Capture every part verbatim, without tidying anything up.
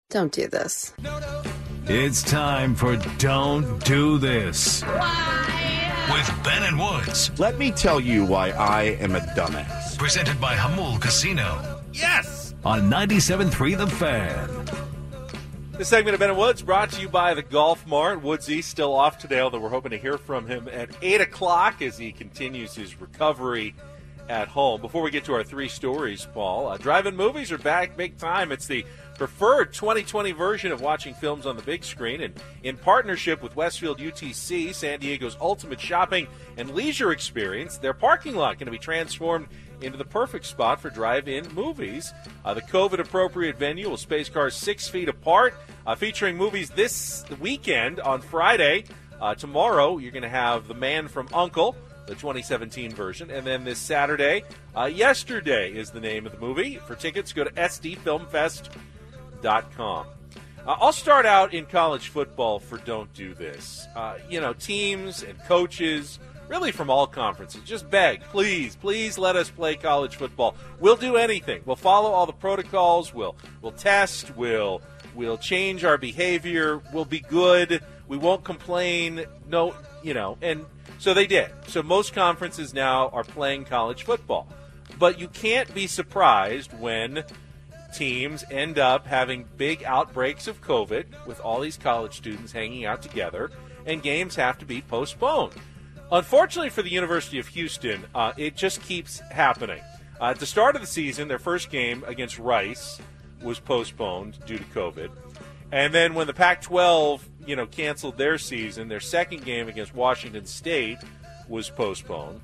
Don't do this. It's time for Don't Do This. Why? With Ben and Woods. Let me tell you why I am a dumbass. Presented by Hamul Casino. Yes! On ninety-seven point three The Fan. This segment of Ben and Woods brought to you by the Golf Mart. Woodsy still off today, although we're hoping to hear from him at eight o'clock as he continues his recovery at home. Before we get to our three stories, Paul, uh, drive-in movies are back big time. It's the preferred twenty twenty version of watching films on the big screen, and in partnership with Westfield U T C, San Diego's ultimate shopping and leisure experience, their parking lot going to be transformed into the perfect spot for drive-in movies. Uh, the COVID-appropriate venue will space cars six feet apart, uh, featuring movies this weekend on Friday. Uh, tomorrow, you're going to have The Man from U N C L E, the twenty seventeen version, and then this Saturday, uh, Yesterday is the name of the movie. For tickets, go to S D film fest dot com. Uh, I'll start out in college football for Don't Do This. Uh, you know, teams and coaches, really from all conferences, just beg, please, please let us play college football. We'll do anything. We'll follow all the protocols. We'll we'll test. We'll we'll change our behavior. We'll be good. We won't complain. No, you know, and so they did. So most conferences now are playing college football. But you can't be surprised when teams end up having big outbreaks of COVID with all these college students hanging out together, and games have to be postponed. Unfortunately for the University of Houston, uh, it just keeps happening. Uh, at the start of the season, their first game against Rice was postponed due to COVID. And then when the Pac twelve, you know, canceled their season, their second game against Washington State was postponed.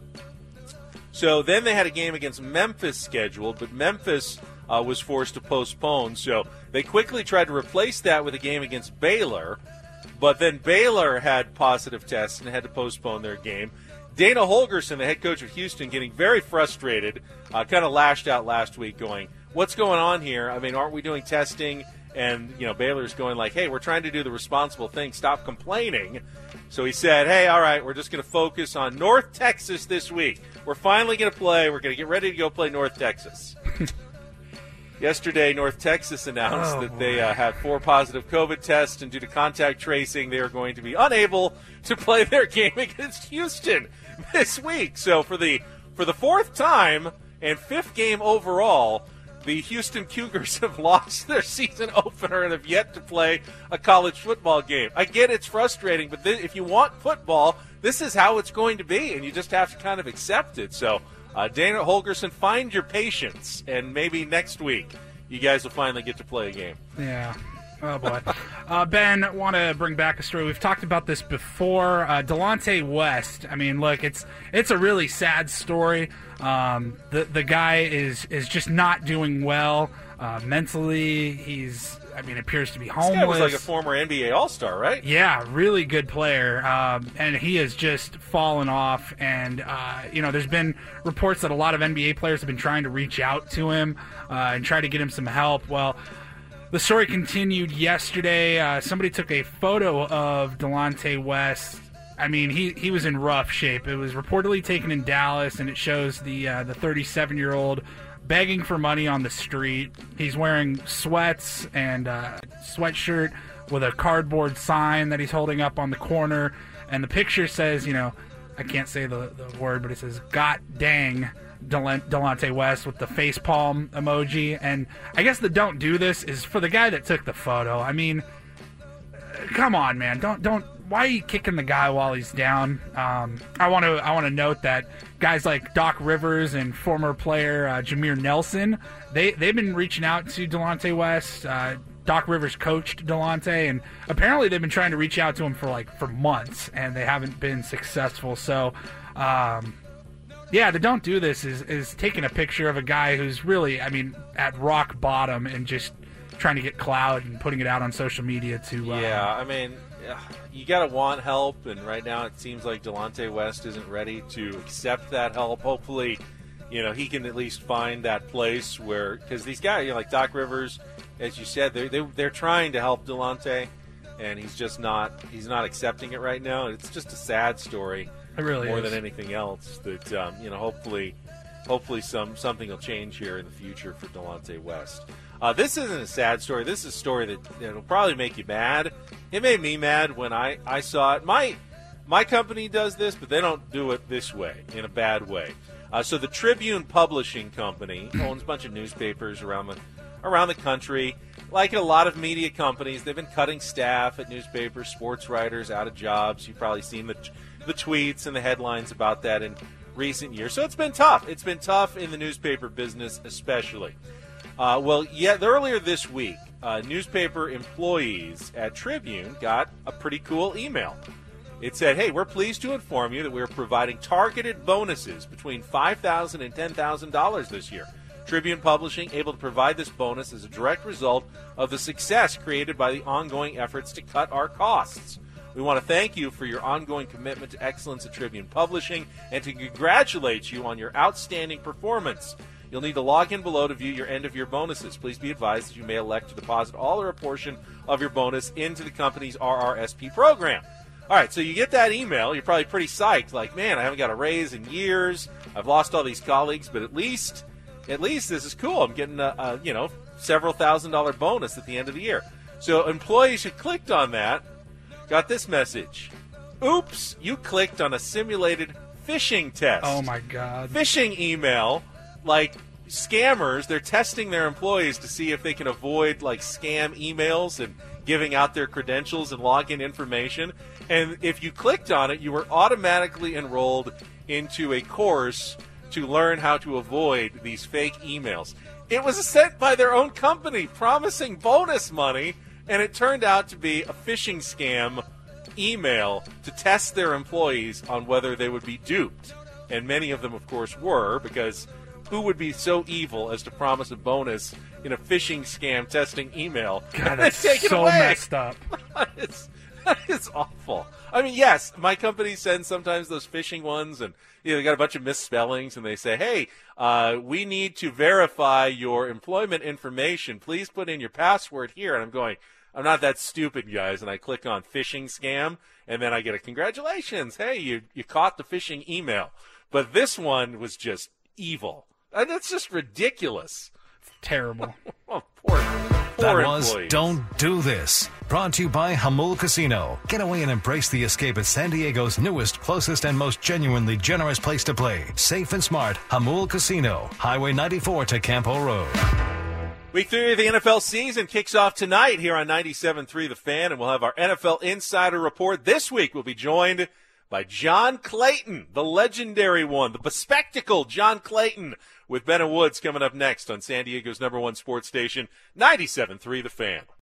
So then they had a game against Memphis scheduled, but Memphis uh, was forced to postpone. So they quickly tried to replace that with a game against Baylor, but then Baylor had positive tests and had to postpone their game. Dana Holgorsen, the head coach of Houston, getting very frustrated, uh, kind of lashed out last week going, what's going on here? I mean, aren't we doing testing? And, you know, Baylor's going like, hey, we're trying to do the responsible thing. Stop complaining. So he said, hey, all right, we're just going to focus on North Texas this week. We're finally going to play. We're going to get ready to go play North Texas. Yesterday, North Texas announced oh, that they uh, had four positive COVID tests, and due to contact tracing, they are going to be unable to play their game against Houston this week. So for the for the fourth time and fifth game overall, the Houston Cougars have lost their season opener and have yet to play a college football game. I get it's frustrating, but th- if you want football, this is how it's going to be, and you just have to kind of accept it. So uh, Dana Holgorsen, find your patience, and maybe next week you guys will finally get to play a game. Yeah. Oh, boy. uh, Ben, I want to bring back a story. We've talked about this before. Uh, Delonte West, I mean, look, it's it's a really sad story. Um, the the guy is, is just not doing well uh, mentally. He's, I mean, appears to be homeless. This guy was like a former N B A All-Star, right? Yeah, really good player. Um, and he has just fallen off. And, uh, you know, there's been reports that a lot of N B A players have been trying to reach out to him uh, and try to get him some help. Well, the story continued yesterday. Uh, somebody took a photo of Delonte West. I mean, he, he was in rough shape. It was reportedly taken in Dallas, and it shows the uh, the thirty-seven-year-old begging for money on the street. He's wearing sweats and uh, sweatshirt with a cardboard sign that he's holding up on the corner. And the picture says, you know, I can't say the, the word, but it says, "God dang Delonte West," with the face palm emoji. And I guess the don't do this is for the guy that took the photo. I mean, come on, man. Don't don't. Why are you kicking the guy while he's down? Um, I want to I want to note that guys like Doc Rivers and former player uh, Jameer Nelson, they they've been reaching out to Delonte West. Uh, Doc Rivers coached Delonte, and apparently they've been trying to reach out to him for like for months, and they haven't been successful. So. Um, Yeah, the don't do this is, is taking a picture of a guy who's really, I mean, at rock bottom and just trying to get clout and putting it out on social media to... Uh, yeah, I mean, you got to want help, and right now it seems like Delonte West isn't ready to accept that help. Hopefully, you know, he can at least find that place where... Because these guys, you know, like Doc Rivers, as you said, they're, they, they're trying to help Delonte, and he's just not, he's not accepting it right now. It's just a sad story. It really more is. than anything else, that um, you know, hopefully hopefully some something will change here in the future for Delonte West. Uh, this isn't a sad story. This is a story that you know, will probably make you mad. It made me mad when I, I saw it. My my company does this, but they don't do it this way, in a bad way. Uh, so the Tribune Publishing Company owns a bunch of newspapers around the around the country. Like a lot of media companies, they've been cutting staff at newspapers, sports writers out of jobs. You've probably seen the the tweets and the headlines about that in recent years. So it's been tough. It's been tough in the newspaper business especially. Uh, well, yeah, earlier this week, uh, newspaper employees at Tribune got a pretty cool email. It said, hey, we're pleased to inform you that we are providing targeted bonuses between five thousand dollars and ten thousand dollars this year. Tribune Publishing able to provide this bonus as a direct result of the success created by the ongoing efforts to cut our costs. We want to thank you for your ongoing commitment to excellence at Tribune Publishing and to congratulate you on your outstanding performance. You'll need to log in below to view your end-of-year bonuses. Please be advised that you may elect to deposit all or a portion of your bonus into the company's R R S P program. All right, so you get that email. You're probably pretty psyched, like, man, I haven't got a raise in years. I've lost all these colleagues, but at least... At least this is cool. I'm getting a, a you know several thousand dollar bonus at the end of the year. So employees who clicked on that got this message. Oops, you clicked on a simulated phishing test. Oh my God. Phishing email, like scammers, they're testing their employees to see if they can avoid like scam emails and giving out their credentials and login information. And if you clicked on it, you were automatically enrolled into a course to learn how to avoid these fake emails. It was sent by their own company promising bonus money, and it turned out to be a phishing scam email to test their employees on whether they would be duped. And many of them, of course, were, because who would be so evil as to promise a bonus in a phishing scam testing email? God, that's take it so away? messed up. it's, it's awful. I mean, yes, my company sends sometimes those phishing ones, and you know, they got a bunch of misspellings, and they say, hey, uh, we need to verify your employment information. Please put in your password here. And I'm going, I'm not that stupid, guys. And I click on phishing scam, and then I get a congratulations. Hey, you, you caught the phishing email. But this one was just evil. And it's just ridiculous. Terrible. Oh, poor, poor That was employees. Don't Do This. Brought to you by Hamul Casino. Get away and embrace the escape at San Diego's newest, closest, and most genuinely generous place to play. Safe and smart, Hamul Casino. Highway ninety-four to Campo Road. Week three of the N F L season kicks off tonight here on ninety-seven point three The Fan, and we'll have our N F L Insider Report. This week we'll be joined by John Clayton, the legendary one, the bespectacled John Clayton, with Ben and Woods coming up next on San Diego's number one sports station, ninety-seven point three The Fan.